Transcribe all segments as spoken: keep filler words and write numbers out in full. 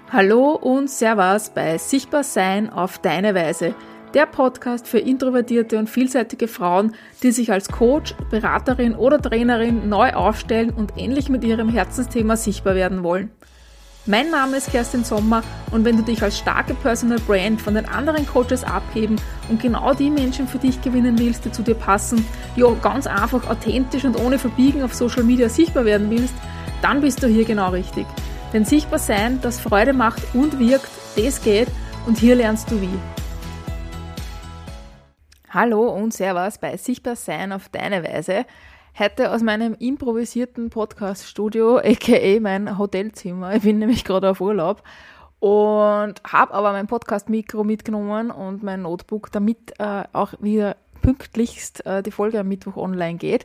Hallo und Servus bei Sichtbar Sein auf deine Weise, der Podcast für introvertierte und vielseitige Frauen, die sich als Coach, Beraterin oder Trainerin neu aufstellen und endlich mit ihrem Herzensthema sichtbar werden wollen. Mein Name ist Kerstin Sommer und wenn du dich als starke Personal Brand von den anderen Coaches abheben und genau die Menschen für dich gewinnen willst, die zu dir passen, ja ganz einfach authentisch und ohne Verbiegen auf Social Media sichtbar werden willst, dann bist du hier genau richtig. Denn sichtbar sein, das Freude macht und wirkt, das geht und hier lernst du wie. Hallo und Servus bei Sichtbar Sein auf deine Weise. Heute aus meinem improvisierten Podcast-Studio, aka mein Hotelzimmer. Ich bin nämlich gerade auf Urlaub und habe aber mein Podcast-Mikro mitgenommen und mein Notebook, damit äh, auch wieder pünktlichst äh, die Folge am Mittwoch online geht.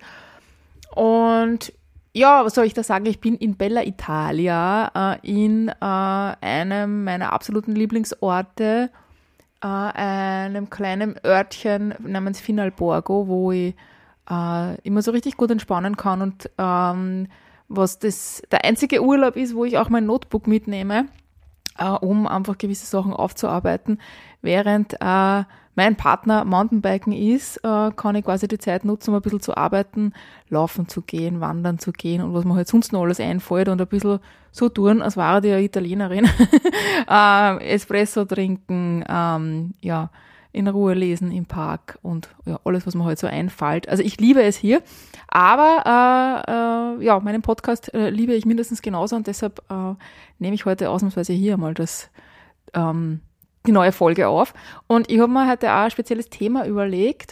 Und ja, was soll ich da sagen? Ich bin in Bella Italia, äh, in äh, einem meiner absoluten Lieblingsorte, äh, einem kleinen Örtchen namens Finalborgo, wo ich äh, immer so richtig gut entspannen kann und ähm, was das der einzige Urlaub ist, wo ich auch mein Notebook mitnehme, äh, um einfach gewisse Sachen aufzuarbeiten. Während äh, mein Partner Mountainbiken ist, äh, kann ich quasi die Zeit nutzen, um ein bisschen zu arbeiten, laufen zu gehen, wandern zu gehen und was mir halt sonst noch alles einfällt und ein bisschen so tun, als wäre die eine Italienerin. äh, Espresso trinken, ähm, ja, in Ruhe lesen im Park und ja, alles, was mir halt so einfällt. Also ich liebe es hier, aber äh, äh, ja, meinen Podcast äh, liebe ich mindestens genauso und deshalb äh, nehme ich heute ausnahmsweise hier mal das ähm, die neue Folge auf. Und ich habe mir heute auch ein spezielles Thema überlegt,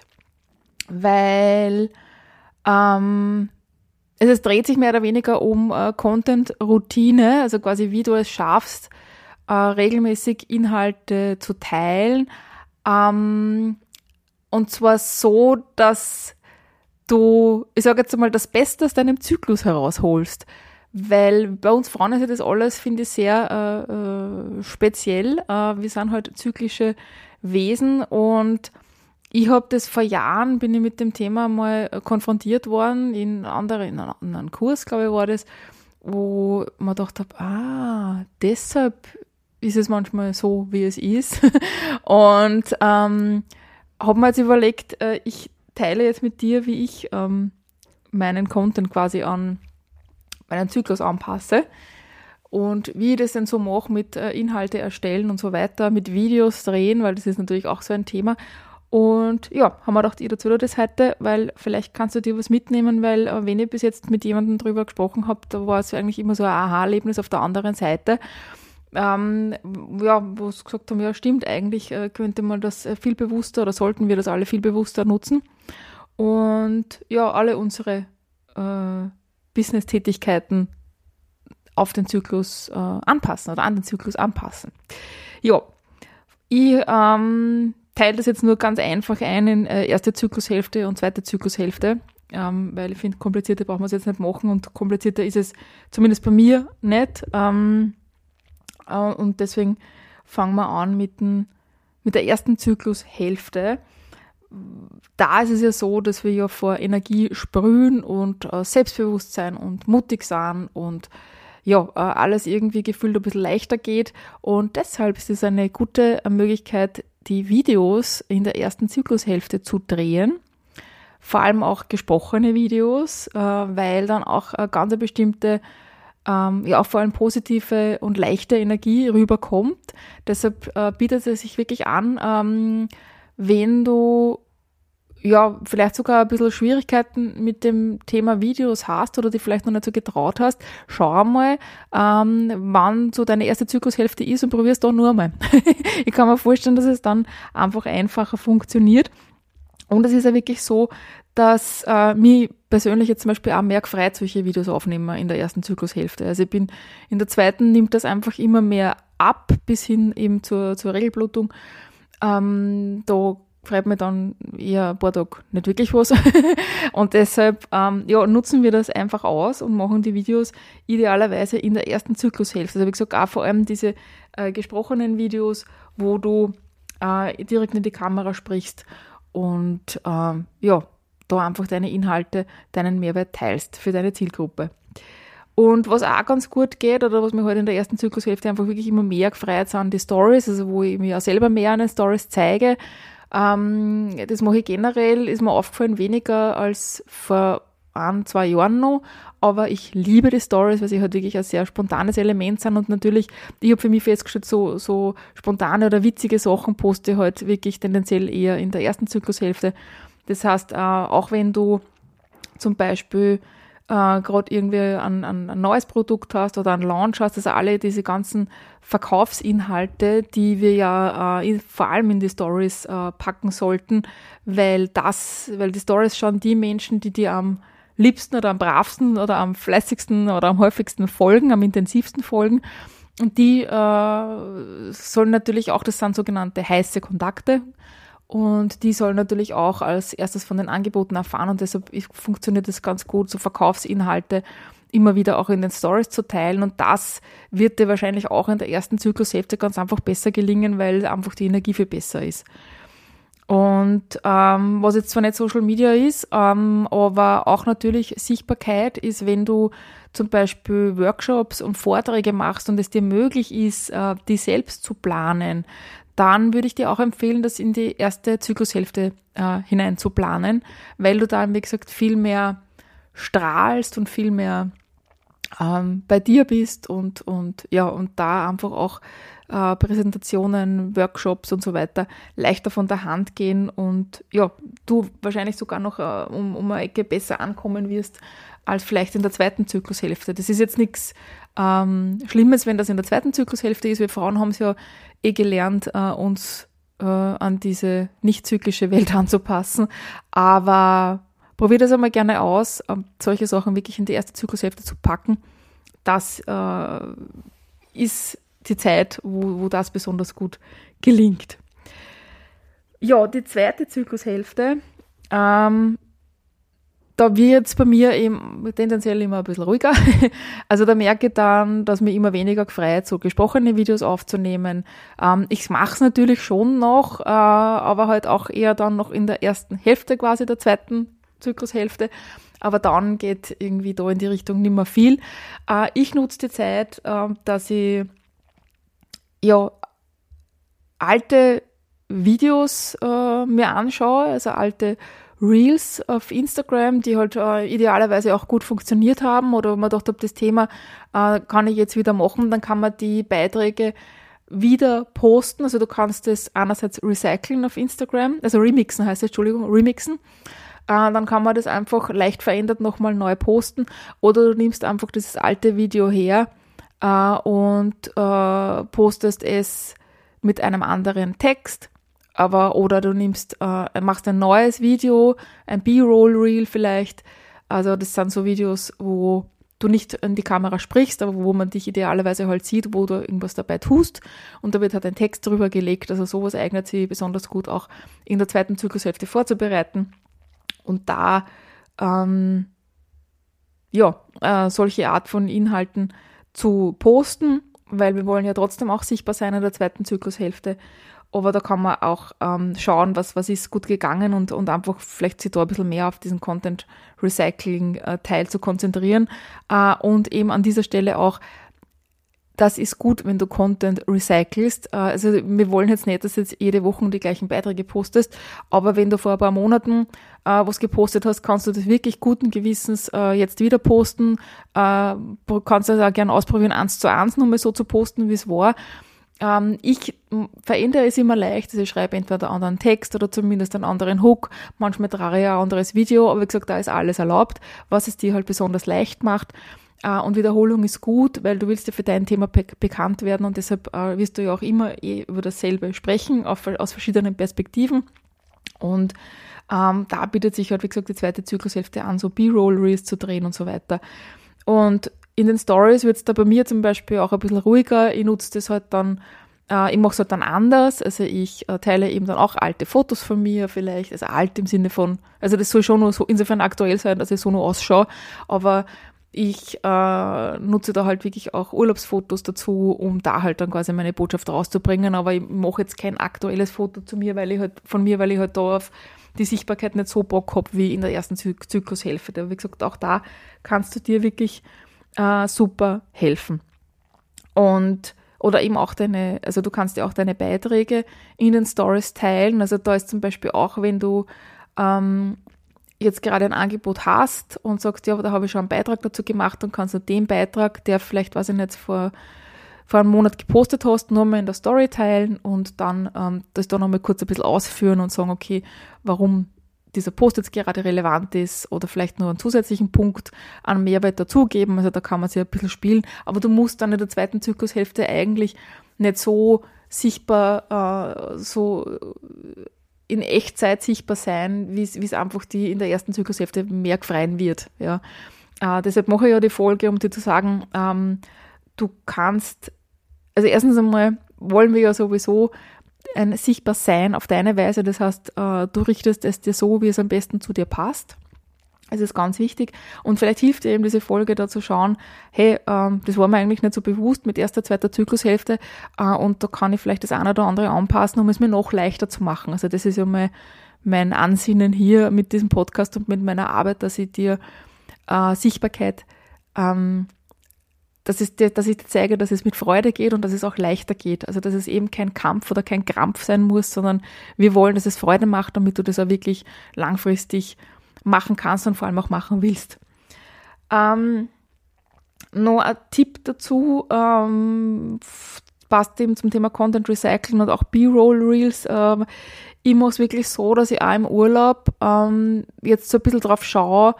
weil ähm, es, es dreht sich mehr oder weniger um äh, Content-Routine, also quasi wie du es schaffst, äh, regelmäßig Inhalte zu teilen. Ähm, und zwar so, dass du, ich sage jetzt einmal, das Beste aus deinem Zyklus herausholst. Weil bei uns Frauen ist ja das alles, finde ich, sehr äh, äh, speziell. Äh, wir sind halt zyklische Wesen und ich habe das vor Jahren, bin ich mit dem Thema mal konfrontiert worden, in, andere, in, einem, in einem Kurs, glaube ich, war das, wo man gedacht habe, ah, deshalb ist es manchmal so, wie es ist. Und ähm, habe mir jetzt überlegt, äh, ich teile jetzt mit dir, wie ich ähm, meinen Content quasi an meinen Zyklus anpasse und wie ich das denn so mache mit äh, Inhalte erstellen und so weiter, mit Videos drehen, weil das ist natürlich auch so ein Thema. Und ja, haben wir gedacht, ich dazu das heute, weil vielleicht kannst du dir was mitnehmen, weil äh, wenn ich bis jetzt mit jemandem drüber gesprochen habe, da war es eigentlich immer so ein Aha-Erlebnis auf der anderen Seite, ähm, ja, wo sie gesagt haben, ja stimmt, eigentlich äh, könnte man das äh, viel bewusster oder sollten wir das alle viel bewusster nutzen und ja, alle unsere äh, Business-Tätigkeiten auf den Zyklus äh, anpassen oder an den Zyklus anpassen. Ja, ich ähm, teile das jetzt nur ganz einfach ein in äh, erste Zyklushälfte und zweite Zyklushälfte, ähm, weil ich finde, komplizierter brauchen wir es jetzt nicht machen und komplizierter ist es zumindest bei mir nicht. Ähm, äh, und deswegen fangen wir an mit, den, mit der ersten Zyklushälfte. Da ist es ja so, dass wir ja vor Energie sprühen und äh, Selbstbewusstsein und mutig sind und ja, äh, alles irgendwie gefühlt ein bisschen leichter geht und deshalb ist es eine gute Möglichkeit, die Videos in der ersten Zyklushälfte zu drehen, vor allem auch gesprochene Videos, äh, weil dann auch eine ganz bestimmte, ähm, ja auch vor allem positive und leichte Energie rüberkommt. Deshalb äh, bietet es sich wirklich an, ähm, wenn du ja vielleicht sogar ein bisschen Schwierigkeiten mit dem Thema Videos hast oder die vielleicht noch nicht so getraut hast, schau mal, ähm, wann so deine erste Zyklushälfte ist und probier's da nur einmal. Ich kann mir vorstellen, dass es dann einfach einfacher funktioniert. Und es ist ja wirklich so, dass äh, mich persönlich jetzt zum Beispiel auch mehr gefreut, solche Videos aufnehmen in der ersten Zyklushälfte. Also ich bin in der zweiten nimmt das einfach immer mehr ab, bis hin eben zur, zur Regelblutung. Ähm, da freut mich dann eher ein paar Tage nicht wirklich was. Und deshalb ähm, ja, nutzen wir das einfach aus und machen die Videos idealerweise in der ersten Zyklushälfte. Also wie gesagt, auch vor allem diese äh, gesprochenen Videos, wo du äh, direkt in die Kamera sprichst und ähm, ja, da einfach deine Inhalte, deinen Mehrwert teilst für deine Zielgruppe. Und was auch ganz gut geht, oder was mir halt in der ersten Zyklushälfte einfach wirklich immer mehr gefreut sind, die Stories, also wo ich mir auch selber mehr an den Stories zeige. Ähm, das mache ich generell, ist mir aufgefallen, weniger als vor ein, zwei Jahren noch, aber ich liebe die Stories, weil sie halt wirklich ein sehr spontanes Element sind und natürlich, ich habe für mich festgestellt, so, so spontane oder witzige Sachen poste ich halt wirklich tendenziell eher in der ersten Zyklushälfte. Das heißt, äh, auch wenn du zum Beispiel äh, gerade irgendwie ein, ein, ein neues Produkt hast oder einen Launch hast, also alle diese ganzen Verkaufsinhalte, die wir ja äh, in, vor allem in die Stories äh, packen sollten, weil das, weil die Stories schauen die Menschen, die dir am liebsten oder am bravsten oder am fleißigsten oder am häufigsten folgen, am intensivsten folgen. Und die äh, sollen natürlich auch, das sind sogenannte heiße Kontakte, und die sollen natürlich auch als erstes von den Angeboten erfahren, und deshalb funktioniert das ganz gut, so Verkaufsinhalte immer wieder auch in den Stories zu teilen, und das wird dir wahrscheinlich auch in der ersten Zyklushälfte ganz einfach besser gelingen, weil einfach die Energie viel besser ist. Und ähm, was jetzt zwar nicht Social Media ist, ähm, aber auch natürlich Sichtbarkeit ist, wenn du zum Beispiel Workshops und Vorträge machst und es dir möglich ist, äh, die selbst zu planen, dann würde ich dir auch empfehlen, das in die erste Zyklushälfte äh, hinein zu planen, weil du da, wie gesagt, viel mehr strahlst und viel mehr ähm, bei dir bist und, und, ja, und da einfach auch äh, Präsentationen, Workshops und so weiter leichter von der Hand gehen und ja, du wahrscheinlich sogar noch äh, um, um eine Ecke besser ankommen wirst als vielleicht in der zweiten Zyklushälfte. Das ist jetzt nichts ähm, Schlimmes, wenn das in der zweiten Zyklushälfte ist. Wir Frauen haben es ja eh gelernt, äh, uns äh, an diese nicht zyklische Welt anzupassen, aber probier das einmal gerne aus, äh, solche Sachen wirklich in die erste Zyklushälfte zu packen. Das äh, ist die Zeit, wo, wo das besonders gut gelingt. Ja, die zweite Zyklushälfte, ähm, da wird es bei mir eben tendenziell immer ein bisschen ruhiger. Also da merke ich dann, dass mir immer weniger gefreut, so gesprochene Videos aufzunehmen. Ähm, ich mache es natürlich schon noch, äh, aber halt auch eher dann noch in der ersten Hälfte quasi der zweiten Zyklushälfte. Aber dann geht irgendwie da in die Richtung nicht mehr viel. Äh, ich nutze die Zeit, äh, dass ich ja alte Videos äh, mir anschaue, also alte Reels auf Instagram, die halt äh, idealerweise auch gut funktioniert haben oder man dachte, das Thema äh, kann ich jetzt wieder machen, dann kann man die Beiträge wieder posten, also du kannst es einerseits recyceln auf Instagram, also remixen heißt es, Entschuldigung, remixen, äh, dann kann man das einfach leicht verändert nochmal neu posten oder du nimmst einfach dieses alte Video her äh, und äh, postest es mit einem anderen Text. Aber, oder du nimmst, äh, machst ein neues Video, ein B-Roll-Reel vielleicht. Also das sind so Videos, wo du nicht in die Kamera sprichst, aber wo man dich idealerweise halt sieht, wo du irgendwas dabei tust. Und da wird halt ein Text drüber gelegt. Also sowas eignet sich besonders gut auch in der zweiten Zyklushälfte vorzubereiten. Und da, ähm, ja, äh, solche Art von Inhalten zu posten, weil wir wollen ja trotzdem auch sichtbar sein in der zweiten Zyklushälfte. Aber da kann man auch ähm, schauen, was, was ist gut gegangen und, und einfach vielleicht sich da ein bisschen mehr auf diesen Content-Recycling-Teil zu konzentrieren. Äh, und eben an dieser Stelle auch, das ist gut, wenn du Content recycelst. Äh, also wir wollen jetzt nicht, dass du jetzt jede Woche die gleichen Beiträge postest, aber wenn du vor ein paar Monaten äh, was gepostet hast, kannst du das wirklich guten Gewissens äh, jetzt wieder posten. Äh, kannst du das auch gerne ausprobieren, eins zu eins nur mal so zu posten, wie es war. Ich verändere es immer leicht, also ich schreibe entweder einen anderen Text oder zumindest einen anderen Hook, manchmal trage ich ein anderes Video, aber wie gesagt, da ist alles erlaubt, was es dir halt besonders leicht macht. Und Wiederholung ist gut, weil du willst ja für dein Thema be- bekannt werden und deshalb wirst du ja auch immer eh über dasselbe sprechen, auf, aus verschiedenen Perspektiven. Und ähm, da bietet sich halt, wie gesagt, die zweite Zyklushälfte an, so B-Roll-Reels zu drehen und so weiter. Und in den Stories wird es da bei mir zum Beispiel auch ein bisschen ruhiger. Ich nutze das halt dann, äh, ich mache es halt dann anders. Also ich äh, teile eben dann auch alte Fotos von mir vielleicht, also alt im Sinne von, also das soll schon nur so insofern aktuell sein, dass ich so nur ausschaue, aber ich äh, nutze da halt wirklich auch Urlaubsfotos dazu, um da halt dann quasi meine Botschaft rauszubringen, aber ich mache jetzt kein aktuelles Foto zu mir, weil ich halt, von mir, weil ich halt da auf die Sichtbarkeit nicht so Bock habe wie in der ersten Zy- Zyklushälfte. Aber wie gesagt, auch da kannst du dir wirklich äh, super helfen. Und oder eben auch deine, also du kannst ja auch deine Beiträge in den Stories teilen. Also da ist zum Beispiel auch, wenn du ähm, jetzt gerade ein Angebot hast und sagst, ja, da habe ich schon einen Beitrag dazu gemacht und kannst du den Beitrag, der vielleicht, weiß ich nicht, vor, vor einem Monat gepostet hast, nur mal in der Story teilen und dann ähm, das da nochmal kurz ein bisschen ausführen und sagen, okay, warum dieser Post jetzt gerade relevant ist oder vielleicht nur einen zusätzlichen Punkt an Mehrwert dazugeben. Also da kann man sich ein bisschen spielen. Aber du musst dann in der zweiten Zyklushälfte eigentlich nicht so sichtbar, äh, so in Echtzeit sichtbar sein, wie es einfach die in der ersten Zyklushälfte mehr gefreien wird. Ja. Äh, deshalb mache ich ja die Folge, um dir zu sagen, ähm, du kannst, also erstens einmal wollen wir ja sowieso ein Sichtbarsein auf deine Weise, das heißt, äh, du richtest es dir so, wie es am besten zu dir passt. Das ist ganz wichtig. Und vielleicht hilft dir eben diese Folge da zu schauen, hey, ähm, das war mir eigentlich nicht so bewusst mit erster, zweiter Zyklushälfte äh, und da kann ich vielleicht das eine oder andere anpassen, um es mir noch leichter zu machen. Also das ist ja mal mein Ansinnen hier mit diesem Podcast und mit meiner Arbeit, dass ich dir äh, Sichtbarkeit ähm, Dass, es dir, dass ich dir zeige, dass es mit Freude geht und dass es auch leichter geht. Also dass es eben kein Kampf oder kein Krampf sein muss, sondern wir wollen, dass es Freude macht, damit du das auch wirklich langfristig machen kannst und vor allem auch machen willst. Ähm, noch ein Tipp dazu, ähm, passt eben zum Thema Content Recycling und auch B-Roll Reels. Ähm, ich mache es wirklich so, dass ich auch im Urlaub ähm, jetzt so ein bisschen drauf schaue,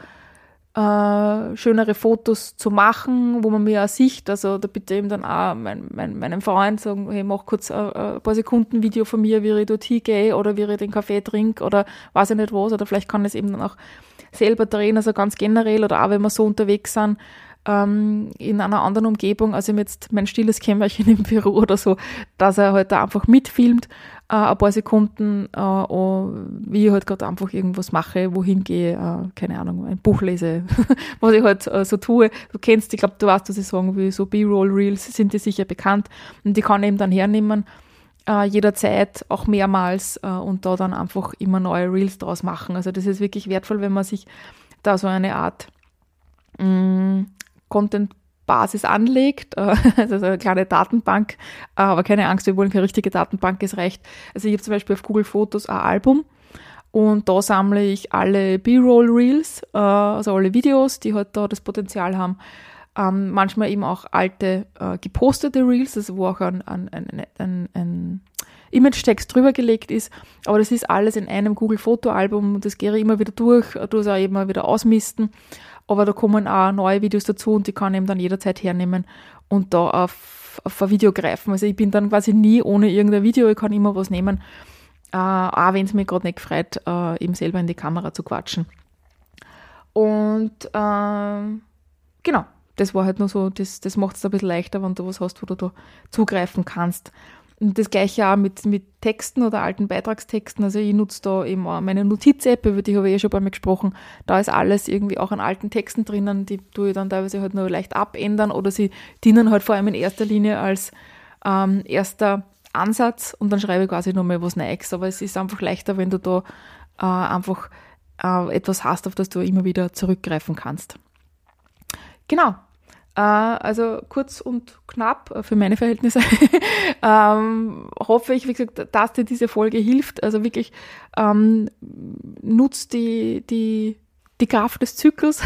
Äh, schönere Fotos zu machen, wo man mir auch sieht, also da bitte eben dann auch mein, mein, meinem Freund sagen, hey, mach kurz ein, ein paar Sekunden Video von mir, wie ich dort hingehe oder wie ich den Kaffee trinke oder weiß ich nicht was, oder vielleicht kann ich es eben dann auch selber drehen, also ganz generell, oder auch wenn wir so unterwegs sind, ähm, in einer anderen Umgebung, also jetzt mein stilles Kämmerchen im Büro oder so, dass er halt da einfach mitfilmt, äh, ein paar Sekunden, äh, wie ich halt gerade einfach irgendwas mache, wohin gehe, äh, keine Ahnung, ein Buch lese, was ich halt äh, so tue. Du kennst, ich glaube, du weißt, was ich sagen will, so B-Roll-Reels sind dir sicher bekannt und die kann ich eben dann hernehmen, äh, jederzeit, auch mehrmals äh, und da dann einfach immer neue Reels draus machen. Also das ist wirklich wertvoll, wenn man sich da so eine Art mh, Content-Basis anlegt, also eine kleine Datenbank, aber keine Angst, wir wollen keine richtige Datenbank, es reicht. Also ich habe zum Beispiel auf Google Fotos ein Album und da sammle ich alle B-Roll-Reels, also alle Videos, die halt da das Potenzial haben, ähm, manchmal eben auch alte äh, gepostete Reels, also wo auch ein, ein, ein, ein, ein Image-Text drüber gelegt ist, aber das ist alles in einem Google-Fotoalbum und das gehe ich immer wieder durch, tue es auch immer wieder ausmisten. Aber da kommen auch neue Videos dazu und die kann ich eben dann jederzeit hernehmen und da auf, auf ein Video greifen. Also ich bin dann quasi nie ohne irgendein Video, ich kann immer was nehmen, äh, auch wenn es mich gerade nicht gefreut, äh, eben selber in die Kamera zu quatschen. Und äh, genau, das war halt nur so, das, das macht es ein bisschen leichter, wenn du was hast, wo du da zugreifen kannst. Und das Gleiche auch mit, mit Texten oder alten Beitragstexten. Also ich nutze da eben auch meine Notiz-App, über die habe ich eh schon bei mir gesprochen. Da ist alles irgendwie auch an alten Texten drinnen, die tue ich dann teilweise halt nur leicht abändern oder sie dienen halt vor allem in erster Linie als ähm, erster Ansatz und dann schreibe ich quasi nochmal was Neues. Aber es ist einfach leichter, wenn du da äh, einfach äh, etwas hast, auf das du immer wieder zurückgreifen kannst. Genau. Also kurz und knapp für meine Verhältnisse. ähm, hoffe ich, wie gesagt, dass dir diese Folge hilft. Also wirklich ähm, nutzt die, die, die Kraft des Zyklus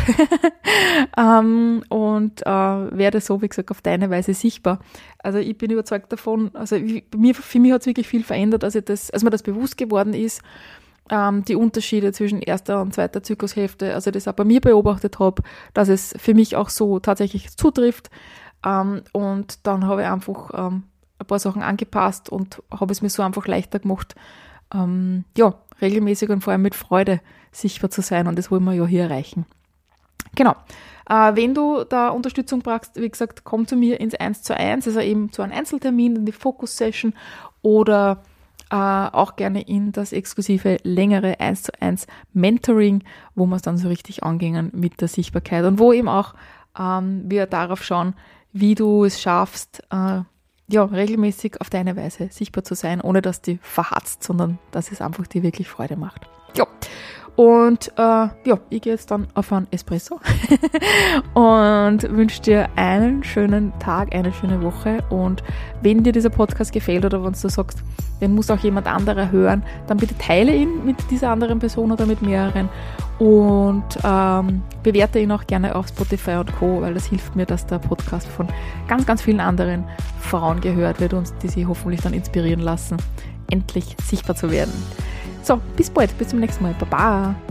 ähm, und äh, werde so, wie gesagt, auf deine Weise sichtbar. Also ich bin überzeugt davon, also ich, mir, für mich hat es wirklich viel verändert, als, ich das, als mir das bewusst geworden ist, die Unterschiede zwischen erster und zweiter Zyklushälfte, also das auch bei mir beobachtet habe, dass es für mich auch so tatsächlich zutrifft. Und dann habe ich einfach ein paar Sachen angepasst und habe es mir so einfach leichter gemacht, ja, regelmäßig und vor allem mit Freude sichtbar zu sein. Und das wollen wir ja hier erreichen. Genau. Wenn du da Unterstützung brauchst, wie gesagt, komm zu mir ins eins zu eins, also eben zu einem Einzeltermin, in die Focus-Session oder Äh, auch gerne in das exklusive, längere eins zu eins Mentoring, wo wir es dann so richtig angehen mit der Sichtbarkeit und wo eben auch ähm, wir darauf schauen, wie du es schaffst, äh, ja, regelmäßig auf deine Weise sichtbar zu sein, ohne dass die verhatzt, sondern dass es einfach dir wirklich Freude macht. Ja. Und äh, ja, ich gehe jetzt dann auf einen Espresso und wünsche dir einen schönen Tag, eine schöne Woche. Und wenn dir dieser Podcast gefällt oder wenn du sagst, den muss auch jemand anderer hören, dann bitte teile ihn mit dieser anderen Person oder mit mehreren und ähm, bewerte ihn auch gerne auf Spotify und Co., weil das hilft mir, dass der Podcast von ganz, ganz vielen anderen Frauen gehört wird und die sich hoffentlich dann inspirieren lassen, endlich sichtbar zu werden. So, bis bald, bis zum nächsten Mal. Baba!